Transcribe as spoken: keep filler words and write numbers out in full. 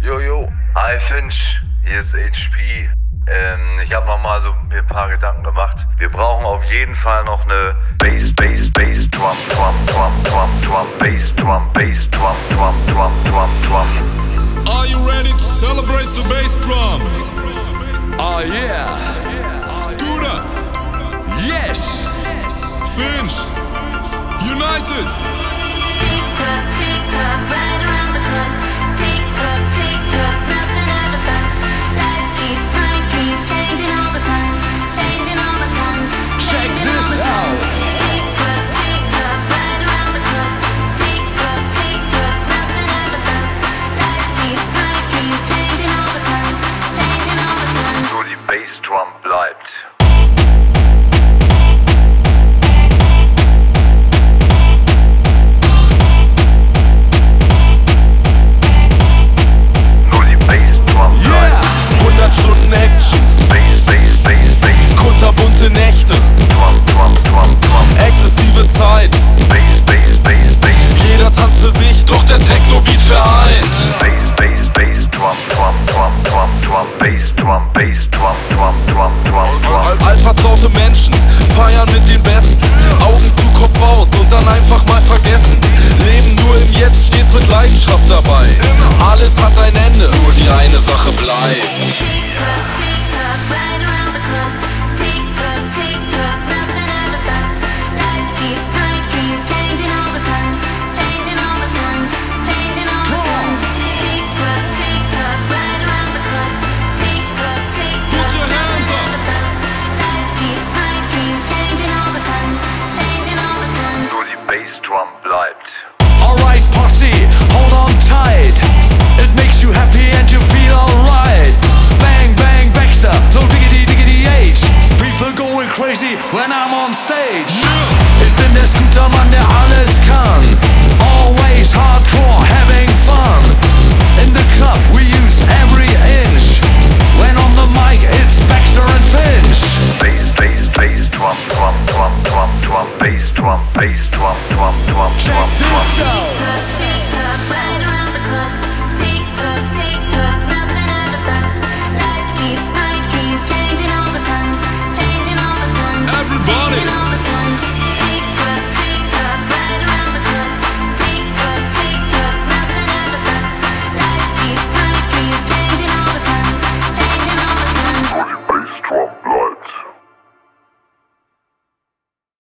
Jojo, hi Finch, hier ist H P. Ähm, ich habe nochmal so mir ein paar Gedanken gemacht. Wir brauchen auf jeden Fall noch eine Bass, Bass, Bass, Drum, Drum, Drum, Drum, Drum, Bass, Drum, Bass, Drum, Drum, Drum, Drum, Drum. Are you ready to celebrate the bass drum? Oh yeah. Scooter. Yes. Finch. United. Tick tock, tick tock, right around the clock. Tick tock, tick tock, nothing ever stops. Life keeps my dreams changing all the time, changing all the time. Check this out. Tick tock, tick tock, right around the clock. Tick tock, tick tock, nothing ever stops. Life keeps my dreams changing all the time, changing all the time. Nur die Bassdrum bleibt. Stunden Action, Bass, Bass, Bass, Bass, kunterbunte Nächte, Drum, Drum, Drum, Drum, exzessive Zeit. Bass, Bass, Bass, Bass, Jeder tanzt für sich, doch der Techno-Beat vereint. Bass, Bass, Bass, Drum, Drum, Drum, Drum, Drum, Bass, Drum, Bass, Drum, Drum, Drum, Drum, Drum. Altvertraute Menschen feiern mit den Besten. Augen zu, Kopf aus und dann einfach mal vergessen. Leben nur im Jetzt, stets mit Leidenschaft dabei. Alles hat ein Ende, nur die eine Sache bleibt. Tick tock, tick tock, right around the clock. Tick tock, tick tock, nothing ever stops. Life keeps my dreams changing all the time, changing all the time, changing all the time. Tick tock, tick tock, right around the clock. Tick tock, tick tock, Put your hands nothing up. ever stops. Life keeps my dreams changing all the time, changing all the time. Nur die Bassdrum bleibt. Alright, posse, hold on tight. It makes you happy and you feel alright. Bang, bang, Baxter, no diggity, diggity age. People going crazy when I'm on stage. Ich bin der Scootermann, der alles kann. Always hardcore, having fun. In the club we use every inch. When on the mic it's Baxter and Finch. Bass, bass, bass, drum, drum, drum, drum, drum, bass, drum, bass, drum, drum, drum, Check drum, drum. this out. Tick tock, tick tock, right around